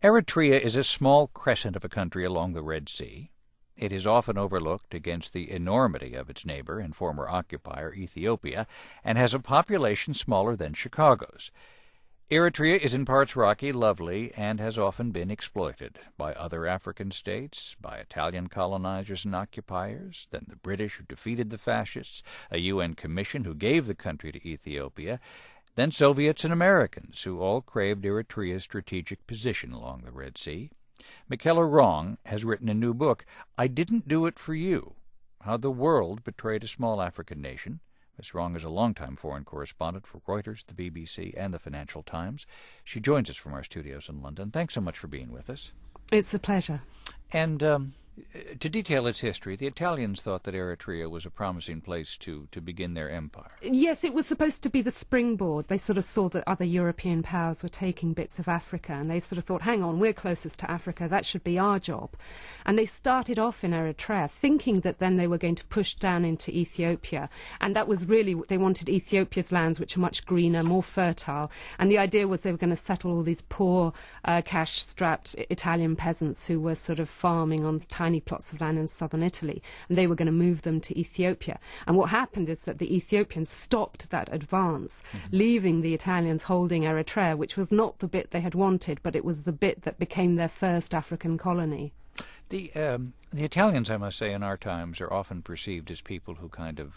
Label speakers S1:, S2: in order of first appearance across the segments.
S1: Eritrea is a small crescent of a country along the Red Sea. It is often overlooked against the enormity of its neighbor and former occupier, Ethiopia, and has a population smaller than Chicago's. Eritrea is in parts rocky, lovely, and has often been exploited by other African states, by Italian colonizers and occupiers, then the British who defeated the fascists, a UN commission who gave the country to Ethiopia, then Soviets and Americans who all craved Eritrea's strategic position along the Red Sea. Michela Wrong has written a new book, I Didn't Do It For You, How the World Betrayed a Small African Nation. Ms. Wrong is a longtime foreign correspondent for Reuters, the BBC, and the Financial Times. She joins us from our studios in London. Thanks so much for being with us.
S2: It's a pleasure.
S1: And to detail its history, the Italians thought that Eritrea was a promising place to begin their empire.
S2: Yes, it was supposed to be the springboard. They sort of saw that other European powers were taking bits of Africa, and they sort of thought, hang on, we're closest to Africa, that should be our job. And they started off in Eritrea, thinking that then they were going to push down into Ethiopia. And that was really, they wanted Ethiopia's lands, which are much greener, more fertile. And the idea was they were going to settle all these poor, cash-strapped Italian peasants who were sort of farming on tiny plots of land in southern Italy, and they were going to move them to Ethiopia. And what happened is that the Ethiopians stopped that advance, leaving the Italians holding Eritrea, which was not the bit they had wanted, but it was the bit that became their first African colony.
S1: The Italians, I must say, in our times are often perceived as people who kind of,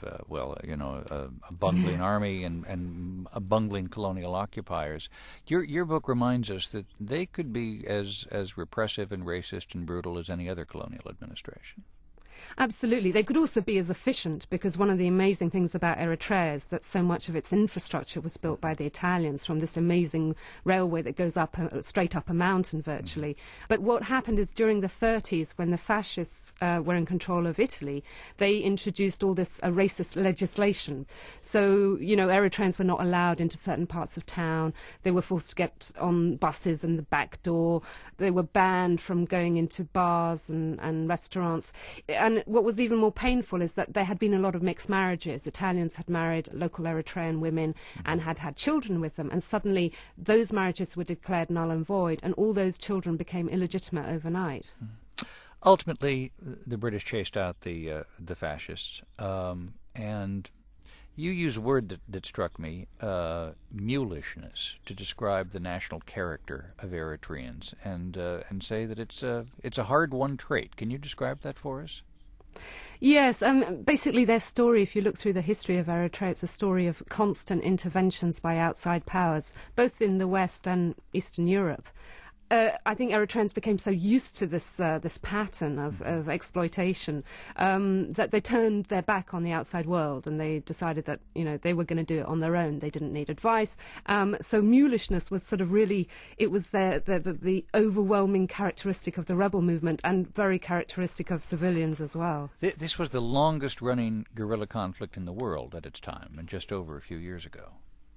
S1: a bungling army and a bungling colonial occupiers. Your book reminds us that they could be as repressive and racist and brutal as any other colonial administration.
S2: Absolutely. They could also be as efficient, because one of the amazing things about Eritrea is that so much of its infrastructure was built by the Italians, from this amazing railway that goes up straight up a mountain virtually. But what happened is during the 30s, when the fascists were in control of Italy, they introduced all this racist legislation. So, Eritreans were not allowed into certain parts of town. They were forced to get on buses in the back door. They were banned from going into bars and restaurants. And what was even more painful is that there had been a lot of mixed marriages. Italians had married local Eritrean women and had had children with them, and suddenly those marriages were declared null and void, and all those children became illegitimate overnight.
S1: Ultimately, the British chased out the fascists, and you use a word that struck me, mulishness, to describe the national character of Eritreans, and say that it's a hard-won trait. Can you describe that for us?
S2: Yes, basically their story, if you look through the history of Eritrea, it's a story of constant interventions by outside powers, both in the West and Eastern Europe. I think Eritreans became so used to this pattern of exploitation that they turned their back on the outside world, and they decided that they were going to do it on their own. They didn't need advice. So mulishness was sort of really, it was the overwhelming characteristic of the rebel movement, and very characteristic of civilians as well.
S1: This was the longest running guerrilla conflict in the world at its time, and just over a few years ago.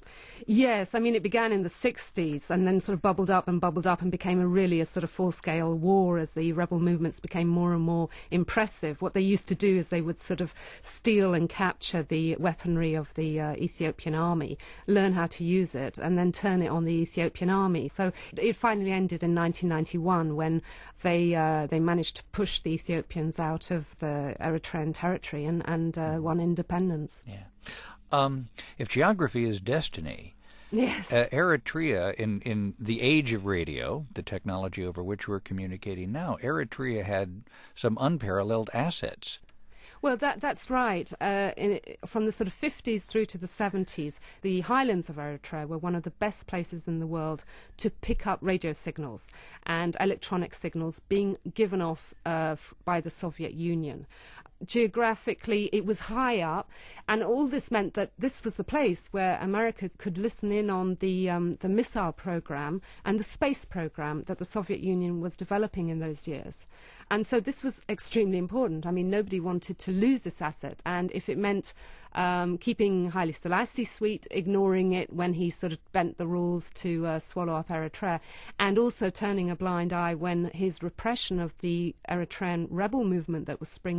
S2: Yes, I mean, it began in the 60s and then sort of bubbled up and became a sort of full-scale war as the rebel movements became more and more impressive. What they used to do is they would sort of steal and capture the weaponry of the Ethiopian army, learn how to use it, and then turn it on the Ethiopian army. So it finally ended in 1991 when they managed to push the Ethiopians out of the Eritrean territory and won independence.
S1: Yeah. If geography is destiny,
S2: yes.
S1: Eritrea, in the age of radio, the technology over which we're communicating now, Eritrea had some unparalleled assets.
S2: Well, that's right. From the sort of 50s through to the 70s, the highlands of Eritrea were one of the best places in the world to pick up radio signals and electronic signals being given off by the Soviet Union. Geographically, it was high up, and all this meant that this was the place where America could listen in on the missile program and the space program that the Soviet Union was developing in those years. And so this was extremely important. I mean, nobody wanted to lose this asset, and if it meant keeping Haile Selassie sweet, ignoring it when he sort of bent the rules to swallow up Eritrea, and also turning a blind eye when his repression of the Eritrean rebel movement that was springing up during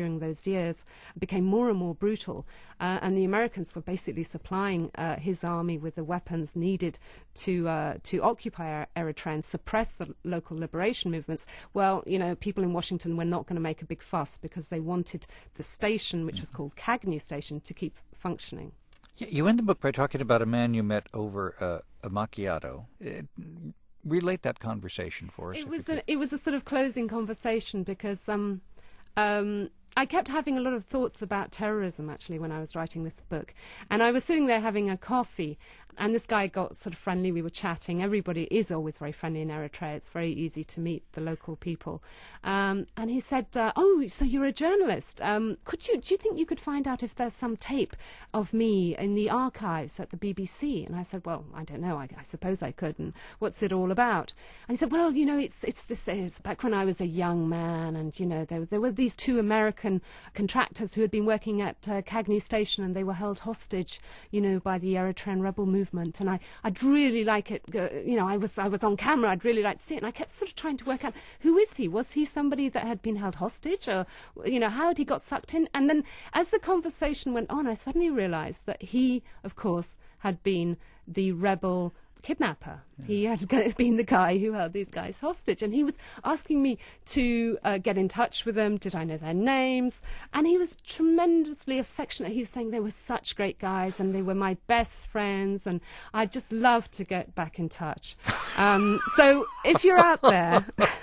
S2: during those years became more and more brutal, and the Americans were basically supplying his army with the weapons needed to occupy Eritrea and suppress the local liberation movements. Well, people in Washington were not going to make a big fuss because they wanted the station, which was called Kagnew Station, to keep functioning.
S1: You end the book by talking about a man you met over a macchiato. Relate that conversation for us.
S2: It was a sort of closing conversation because I kept having a lot of thoughts about terrorism, actually, when I was writing this book. And I was sitting there having a coffee, and this guy got sort of friendly. We were chatting. Everybody is always very friendly in Eritrea. It's very easy to meet the local people. And he said, oh, so you're a journalist. Do you think you could find out if there's some tape of me in the archives at the BBC? And I said, well, I don't know. I suppose I could. And what's it all about? And he said, well, it's back when I was a young man, and, there were these two American contractors who had been working at Kagnew Station, and they were held hostage, by the Eritrean rebel movement. And I'd really like it, I was on camera, I'd really like to see it. And I kept sort of trying to work out, who is he? Was he somebody that had been held hostage? Or, how had he got sucked in? And then as the conversation went on, I suddenly realized that he, of course, had been the rebel kidnapper. Yeah. He had been the guy who held these guys hostage, and he was asking me to get in touch with them. Did I know their names? And he was tremendously affectionate. He was saying they were such great guys and they were my best friends, and I'd just love to get back in touch. So if you're out there,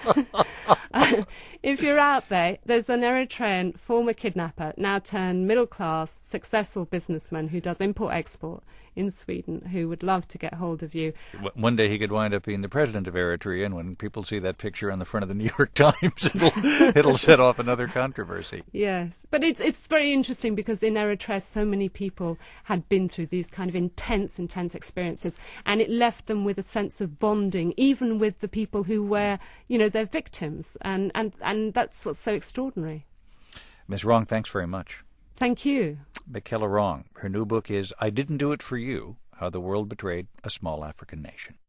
S2: there's an Eritrean former kidnapper, now turned middle-class, successful businessman who does import-export in Sweden, who would love to get hold of you.
S1: One day he could wind up being the president of Eritrea, and when people see that picture on the front of the New York Times, it'll set off another controversy.
S2: Yes, but it's very interesting because in Eritrea so many people had been through these kind of intense experiences, and it left them with a sense of bonding, even with the people who were, their victims, and that's what's so extraordinary.
S1: Ms. Rong, thanks very much.
S2: Thank you.
S1: Michaela Rong. Her new book is I Didn't Do It For You, How the World Betrayed a Small African Nation.